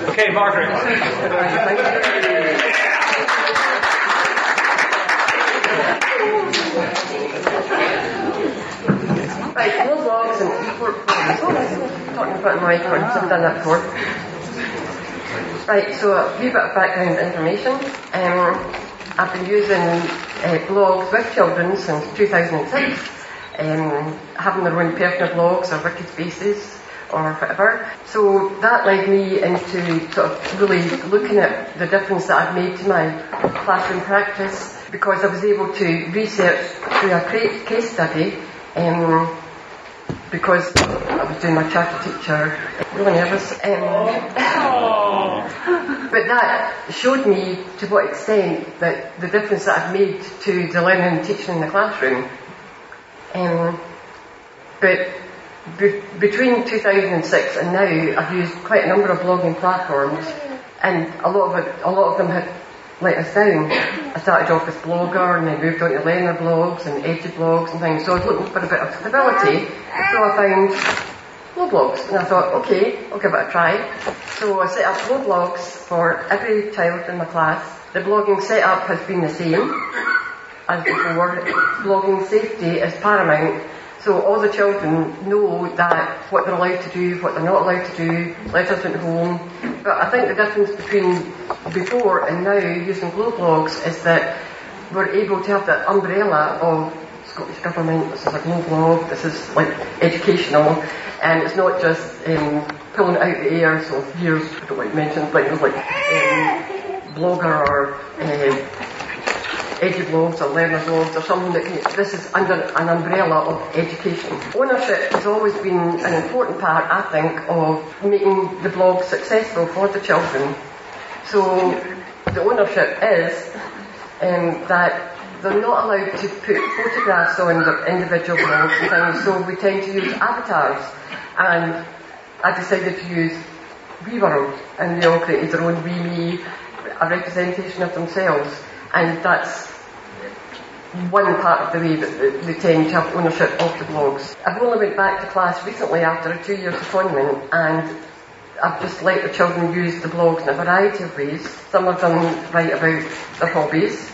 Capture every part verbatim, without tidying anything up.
Okay, Margaret. Right, no blogs and e-portfolios. Talking about my records, I've done that before. Right, so a wee bit of background information. Um, I've been using uh, blogs with children since two thousand six, um, having their own personal blogs or wiki spaces or whatever. So that led me into sort of really looking at the difference that I've made to my classroom practice, because I was able to research through a case study, um, because I was doing my charter teacher, really nervous. Um, but that showed me to what extent that the difference that I've made to the learning and teaching in the classroom. Um, but be- between two thousand six and now, I've used quite a number of blogging platforms, and a lot of it, a lot of them had let us down. I started off as Blogger, and then moved on to Learner blogs and EduBlogs and things. So I was looking for a bit of stability. So I found Flow Blogs, and I thought, okay, I'll give it a try. So I set up Flow Blogs for every child in my class. The blogging setup has been the same as before. Blogging safety is paramount. So all the children know that what they're allowed to do, what they're not allowed to do, letters at home. But I think the difference between before and now using Flow Blogs is that we're able to have the umbrella of Scottish Government. This is a Glow blog, this is like educational, and it's not just um, pulling it out the air. So here's, I don't like to mention things like um, Blogger or uh, EduBlogs or Learner blogs or something that can, this is under an umbrella of education. Ownership has always been an important part, I think, of making the blog successful for the children. So the ownership is um, that they're not allowed to put photographs on their individual blogs and things, so we tend to use avatars. And I decided to use WeWorld, and they all created their own WeMe, a representation of themselves. And that's one part of the way that they, they tend to have ownership of the blogs. I've only went back to class recently after a two-year secondment, and I've just let the children use the blogs in a variety of ways. Some of them write about their hobbies.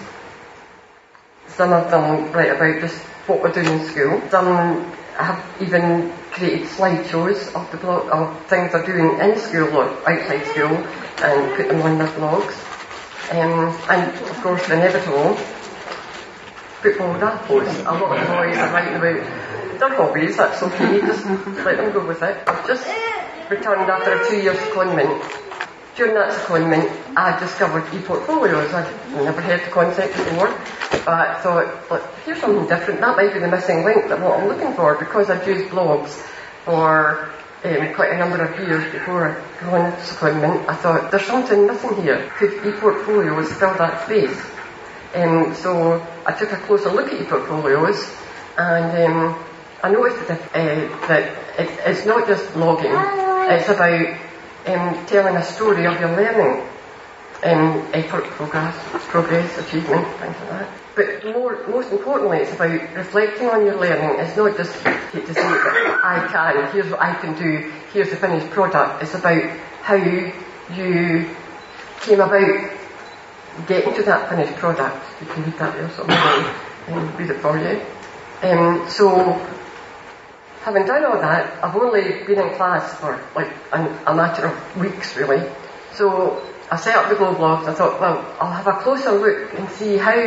Some of them write about just what we're doing in school. Some have even created slideshows of the blog, of things they're doing in school or outside school, and put them on their blogs. Um, and of course the inevitable football rappos. A lot of the boys are writing about their hobbies. That's okay, just let them go with it. I've just returned after a two year secondment. During that secondment I discovered e-portfolios. I'd never heard the concept before, but I thought, look, here's something different. That might be the missing link that what I'm looking for, because I'd used blogs for Um, quite a number of years before I go on secondment. I thought, there's something missing here. Could e-portfolios fill that space? Um, so I took a closer look at e-portfolios, and um, I noticed that, uh, that it, it's not just blogging. It's about um, telling a story of your learning, um, effort, progress, progress, achievement, things like that. But more, most importantly, it's about reflecting on your learning. It's not just to say that I can, here's what I can do, here's the finished product. It's about how you, you came about getting to that finished product. You can read that there somewhere and read it for you. Um, so, having done all that, I've only been in class for like a, a matter of weeks really. So I set up the Glow blogs. I thought, well, I'll have a closer look and see how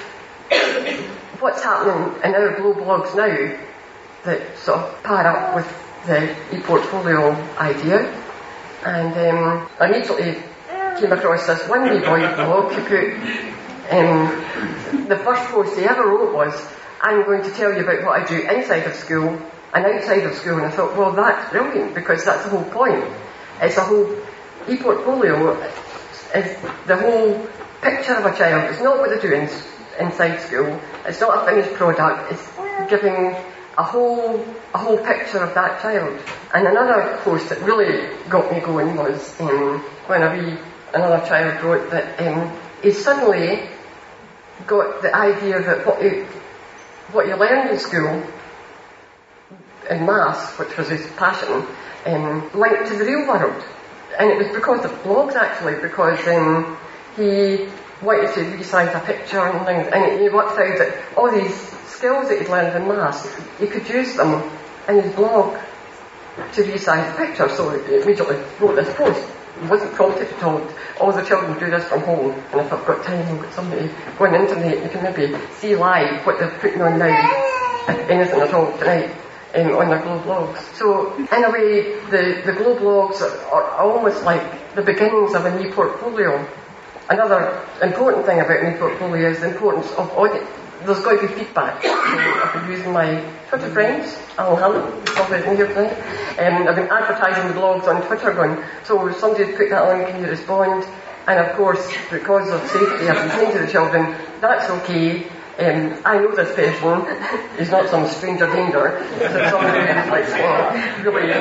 what's happening in our Glow blogs now that sort of pair up with the e-portfolio idea. And um, I immediately came across this one wee boy blog who put, um, the first post he ever wrote was, I'm going to tell you about what I do inside of school and outside of school. And I thought, well, that's brilliant, because that's the whole point. It's a whole, e-portfolio is the whole picture of a child. It's not what they're doing inside school. It's not a finished product. It's giving a whole a whole picture of that child. And another post that really got me going was um, when a wee, another child wrote that um, he suddenly got the idea that what you what you learned in school in maths, which was his passion, um, linked to the real world. and it was because of blogs actually, because um, he wanted to resize a picture and things, and he worked out that all these skills that he'd learned in maths, he could use them in his blog to resize the picture, so he immediately wrote this post. He wasn't prompted at all. All the children do this from home, and if I've got time, I've got somebody go on the internet, you can maybe see live what they're putting on now, if anything at all tonight, um, on their Glow blogs. So, in a way, the, the Glow blogs are, are almost like the beginnings of a new portfolio. Another important thing about an e-portfolio is the importance of audience. There's got to be feedback. So I've been using my Twitter friends, Alan Hammond, probably isn't here tonight. Um, I've been advertising the blogs on Twitter going, so if somebody's put that on, can you respond? And of course, because of safety, I've been saying to the children, that's okay. Um, I know this person, he's not some stranger danger. It's somebody who's like, oh, really.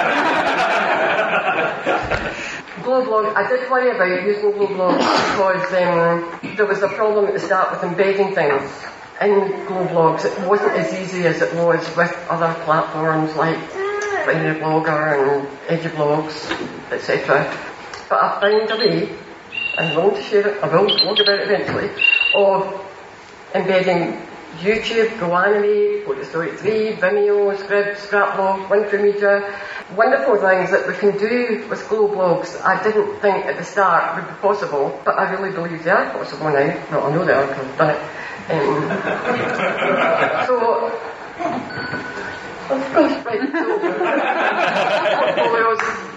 Glow blog, I did worry about using Glow blog because um, there was a problem at the start with embedding things in Glow blogs. It wasn't as easy as it was with other platforms like Finder Blogger and Edublogs, et cetera. But I found a way, I'm willing to share it, I will blog about it eventually, of embedding YouTube, GoAnimate, Photostory three, Vimeo, Scribd, Scrapblog, Winfrey wonderful things that we can do with Glow blogs I didn't think at the start would be possible, but I really believe they are possible now. Well, I know they are because I've done it. Um, so, oh gosh, right, so, portfolios.